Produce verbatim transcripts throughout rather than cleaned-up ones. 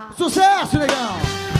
Sucesso, negão.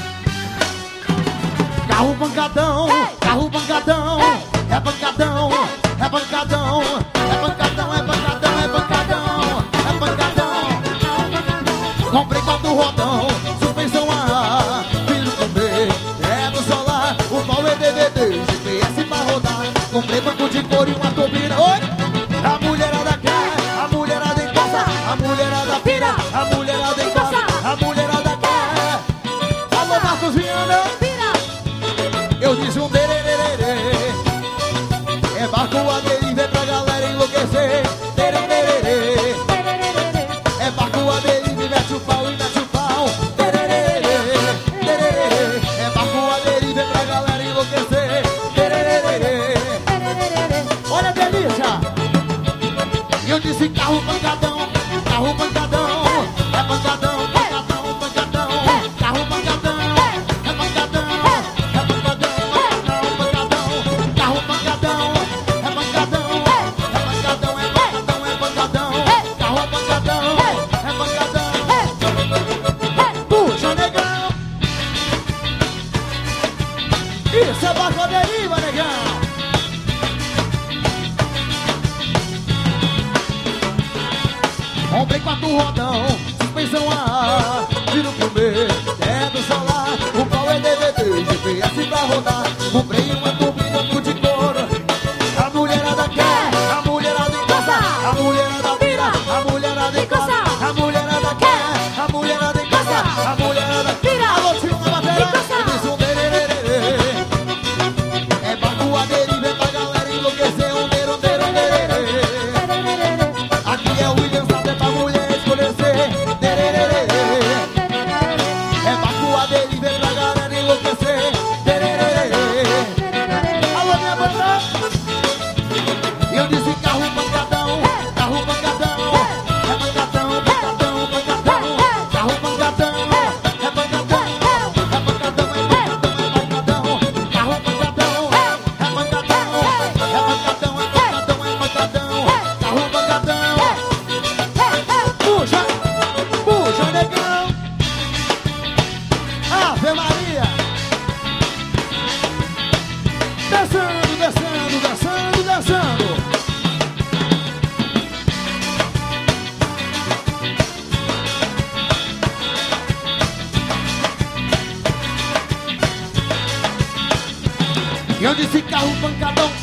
Carro pancadão, carro pancadão, é pancadão, é pancadão, é pancadão, é pancadão, é pancadão, é pancadão. Comprei quatro rodão, suspensão a ar, vidro com B, é do solar, o pau é D V D, G P S pra rodar. Comprei banco de couro e uma turbina. Oi! A mulherada quer, a mulherada encosta, a mulherada pira, a mulherada encosta, a mulherada quer. Alô, Marcos Viana, eu disse um tererê, é barco a deriva, é pra galera enlouquecer. Tererê, é barco a deriva, mete o pau e mete o pau. Tererê, tererê, é barco a deriva, é pra galera enlouquecer. Tererê, olha a delícia. E eu disse carro pancadão, carro pancadão, é pancadão, pancadão, pancadão, carro pancadão, é pancadão, é pancadão, pancadão, carro pancadão, é pancadão, é pancadão, é pancadão, é pancadão, carro pancadão, é pancadão. Puxa, negão. Isso é barco a deriva, negão. Comprei quatro rodão, suspensão a ar, tiro pro B, é do solar, o pau é D V D, G P S pra rodar. Comprei uma turbina de couro, a mulherada quer, a mulherada encosta, a mulherada pira, a mulherada encosta, a mulherada quer, a mulherada encosta, a mulherada pira. Alô, tio na bateria, eu disse um dererê, é barco a deriva, é pra galera enlouquecer. Um deiro, um deiro, um dererê. Aqui é o William, sabe, é pra mulher escurecer. Dererê, é barco a deriva, é pra galera enlouquecer. Dererê, alô, minha banda. E eu disse carro pancadão, carro pancadão, é pancadão, pancadão, pancadão, carro pancadão, é pancadão, é pancadão, é pancadão, é pancadão, carro pancadão, é pancadão, é pancadão, é pancadão, é pancadão, carro pancadão. Puxa, puxa, negão. Ave Maria. Descendo, descendo, descendo, descendo. E eu disse carro pancadão,